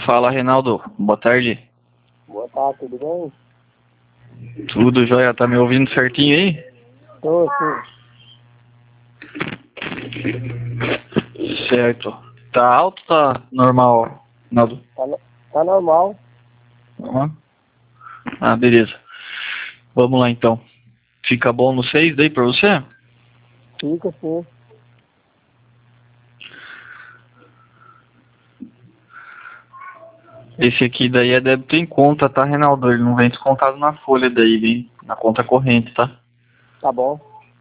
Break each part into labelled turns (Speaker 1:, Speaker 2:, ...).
Speaker 1: Fala, Reinaldo. Boa tarde.
Speaker 2: Boa tarde, tudo bem?
Speaker 1: Tudo jóia? Tá me ouvindo certinho aí?
Speaker 2: Tô, sim.
Speaker 1: Certo. Tá alto ou tá normal, Reinaldo?
Speaker 2: Tá normal.
Speaker 1: Normal? Ah, beleza. Vamos lá então. Fica bom no 6 daí pra você?
Speaker 2: Fica sim.
Speaker 1: Esse aqui daí é débito em conta, tá, Reinaldo? Ele não vem descontado na folha daí, vem na conta corrente, tá?
Speaker 2: Tá bom.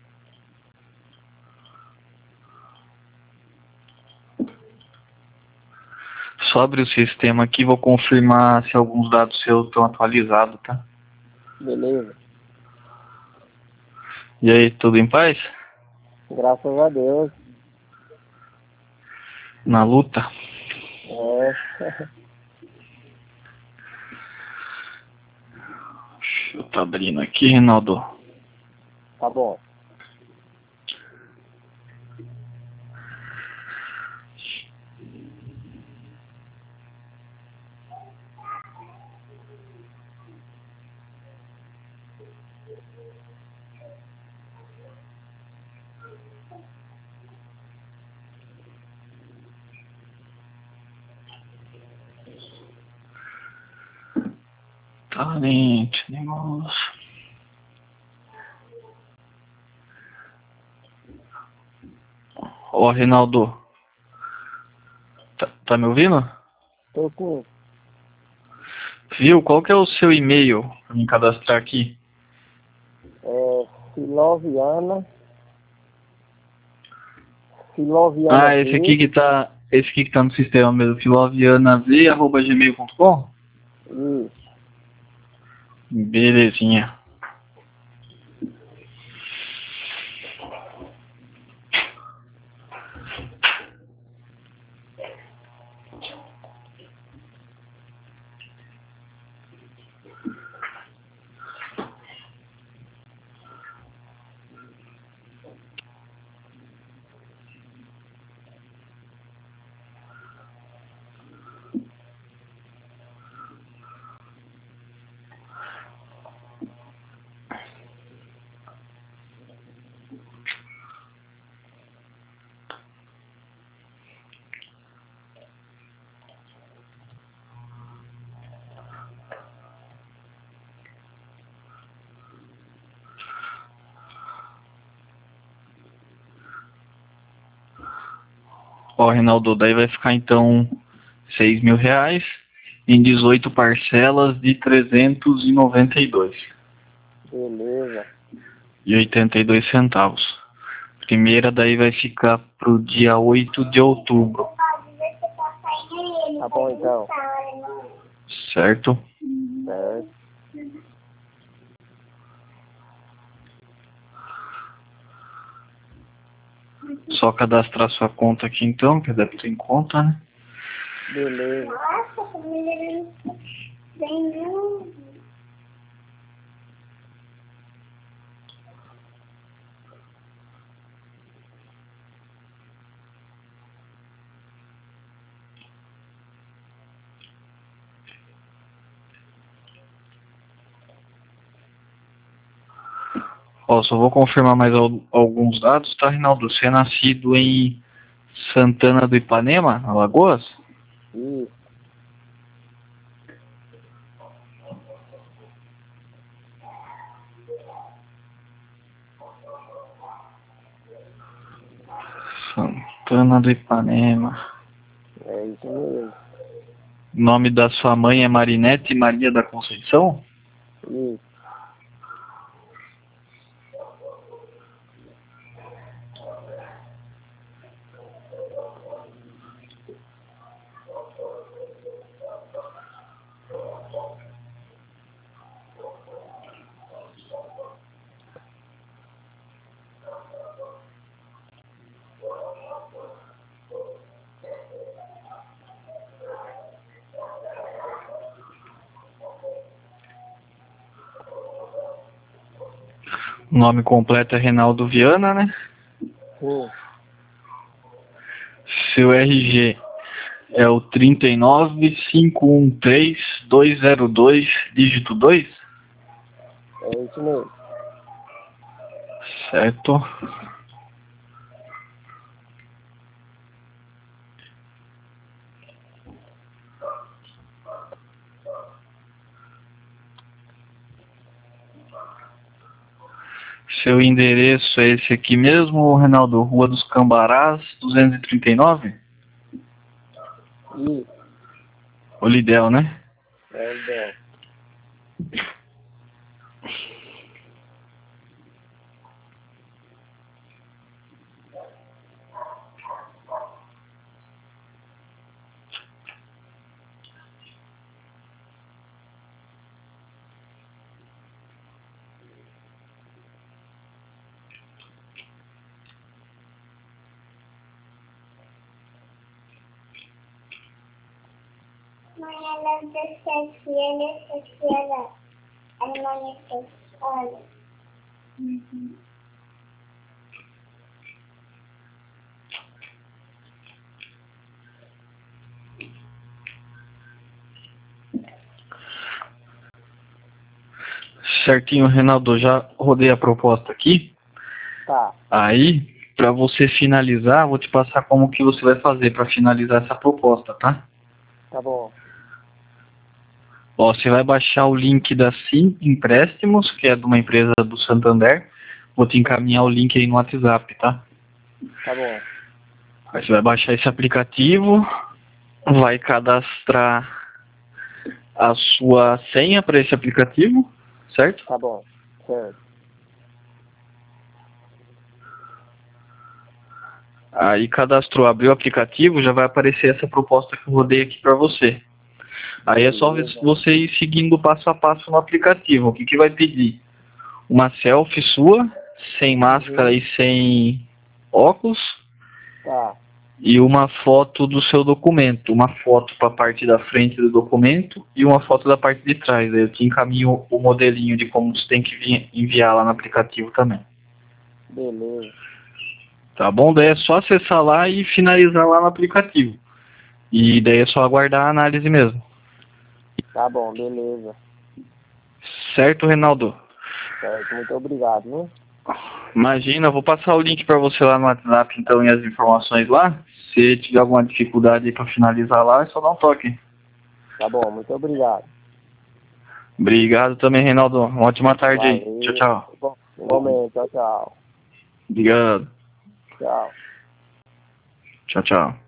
Speaker 1: Sobre o sistema aqui, vou confirmar se alguns dados seus estão atualizados, tá?
Speaker 2: Beleza.
Speaker 1: E aí, tudo em paz?
Speaker 2: Graças a Deus.
Speaker 1: Na luta?
Speaker 2: É.
Speaker 1: Deixa eu tá abrindo aqui, Reinaldo.
Speaker 2: Tá bom.
Speaker 1: Talente, negócio. Ó, Reinaldo. Tá me ouvindo?
Speaker 2: Tô sim.
Speaker 1: Viu? Qual que é o seu e-mail pra me cadastrar aqui?
Speaker 2: Filoviana.
Speaker 1: Ah,
Speaker 2: Filoviana
Speaker 1: esse
Speaker 2: V.
Speaker 1: aqui que tá. Esse aqui que tá no sistema mesmo, filovianav@gmail.com?
Speaker 2: Isso.
Speaker 1: Belezinha. Ó, Reinaldo, daí vai ficar então R$ 6.000 em 18 parcelas de 392,82
Speaker 2: Beleza.
Speaker 1: Primeira daí vai ficar pro dia 8 de outubro,
Speaker 2: Tá bom então.
Speaker 1: certo?
Speaker 2: Certo.
Speaker 1: Só cadastrar sua conta aqui então, que deve ter em conta, né?
Speaker 2: Beleza.
Speaker 1: Ó, só vou confirmar mais alguns dados, tá, Reinaldo? Você é nascido em Santana do Ipanema, Alagoas?
Speaker 2: Isso.
Speaker 1: Santana do Ipanema.
Speaker 2: É isso mesmo.
Speaker 1: O nome da sua mãe é Marinete Maria da Conceição?
Speaker 2: Isso.
Speaker 1: O nome completo é Reinaldo Viana, né?
Speaker 2: Sim.
Speaker 1: Seu RG É o 39513202, dígito 2?
Speaker 2: É isso mesmo.
Speaker 1: Certo. Seu endereço é esse aqui mesmo, Reinaldo? Rua dos Cambarás, 239?
Speaker 2: Isso.
Speaker 1: Olidel, né?
Speaker 2: É o dela.
Speaker 3: Mañana se viene, se cierra. Amanece, olha.
Speaker 1: Certinho, Reinaldo. Já rodei a proposta aqui.
Speaker 2: Tá.
Speaker 1: Aí, para você finalizar, vou te passar como que você vai fazer para finalizar essa proposta, tá?
Speaker 2: Tá bom.
Speaker 1: Ó, você vai baixar o link da Sim Empréstimos, que é de uma empresa do Santander. Vou te encaminhar o link aí no WhatsApp, tá?
Speaker 2: Tá bom.
Speaker 1: Aí você vai baixar esse aplicativo, vai cadastrar a sua senha para esse aplicativo, certo?
Speaker 2: Tá bom. Certo.
Speaker 1: Aí cadastrou, abriu o aplicativo, já vai aparecer essa proposta que eu rodei aqui para você. Aí é só
Speaker 2: Beleza.
Speaker 1: você ir seguindo passo a passo no aplicativo. O que que vai pedir? Uma selfie sua, sem máscara e sem óculos,
Speaker 2: Tá.
Speaker 1: e uma foto do seu documento. Uma foto para a parte da frente do documento e uma foto da parte de trás. Aí eu te encaminho o modelinho de como você tem que enviar lá no aplicativo também.
Speaker 2: Beleza.
Speaker 1: Tá bom? Daí é só acessar lá e finalizar lá no aplicativo. E daí é só aguardar a análise mesmo.
Speaker 2: Tá bom, beleza.
Speaker 1: Certo, Reinaldo?
Speaker 2: Certo. Muito obrigado, né?
Speaker 1: Imagina, eu vou passar o link para você lá no WhatsApp então e as informações lá. Se tiver alguma dificuldade para finalizar lá, é só dar um toque.
Speaker 2: Tá bom, muito obrigado.
Speaker 1: Obrigado também, Reinaldo. Uma ótima tarde aí. Tchau,
Speaker 2: Valeu.
Speaker 1: tchau.
Speaker 2: Bom, igualmente. Tchau, tchau.
Speaker 1: Obrigado.
Speaker 2: Tchau.
Speaker 1: Tchau, tchau.